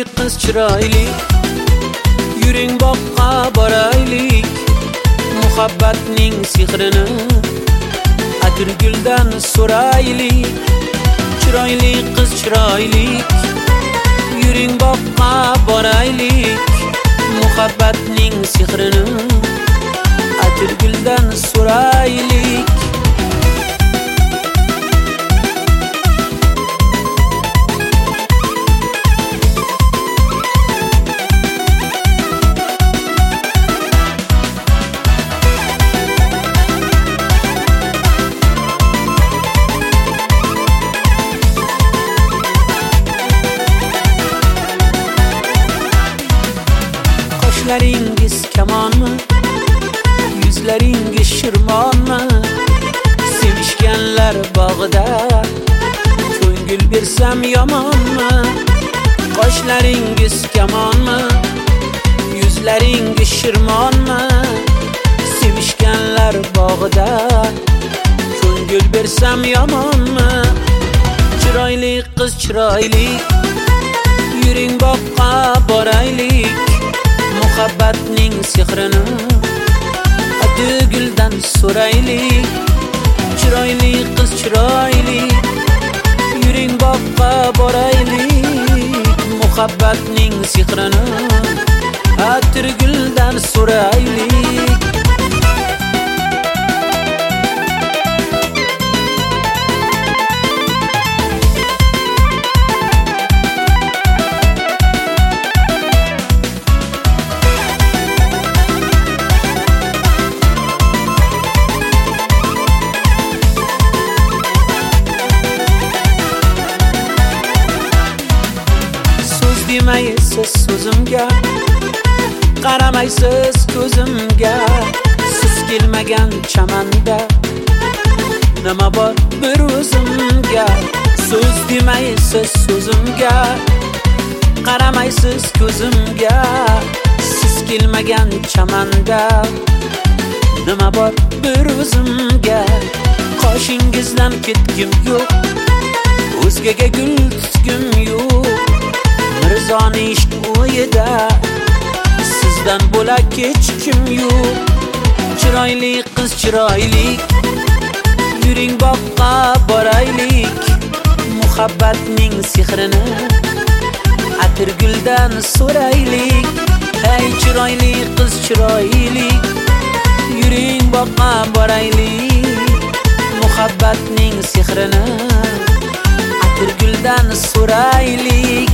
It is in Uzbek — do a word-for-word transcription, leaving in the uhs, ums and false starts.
qiz chiroyli, yuring boqqa boraylik. Muhabbatning sehrini atirguldan so'raylik. Chiroyli qiz chiroyli, yuring boqqa boraylik. Muhabbatning sehrini atirguldan so'raylik. Qoshlaringiz kamonmi, yuzlaringiz shirmonmi? Sevishganlar bog'ida ko'ngil bersam yomonmi? Qoshlaringiz kamonmi, yuzlaringiz shirmonmi? Sevishganlar bog'ida ko'ngil bersam yomonmi? Chiroyli qiz chiroyli, yuring boqqa boraylik. Muhabbatning sehrini atirguldan so'raylik. Chiroyli qiz chiroyli, yuring boqqa boraylik. Muhabbatning sehrini atirguldan so'raylik. Demaysiz so'zimga, qaramaysiz ko'zimga. Siz kelmagan chamanda nima bor bir o'zimga? So'z demaysiz so'zimga, qaramaysiz ko'zimga. Siz kelmagan chamanda nima bor bir o'zimga? Qoshingizdan ketgim yo'q, o'zgaga gul tutgim yo'q. Mirzoni ishq o'yida sizdan bo'lak hech kim yo'q. Chiroyli qiz chiroyli, yuring boqqa boraylik. Muhabbatning sehrini atirguldan so'raylik. Hey chiroyli qiz chiroyli, yuring boqqa boraylik. Muhabbatning sehrini atirguldan so'raylik.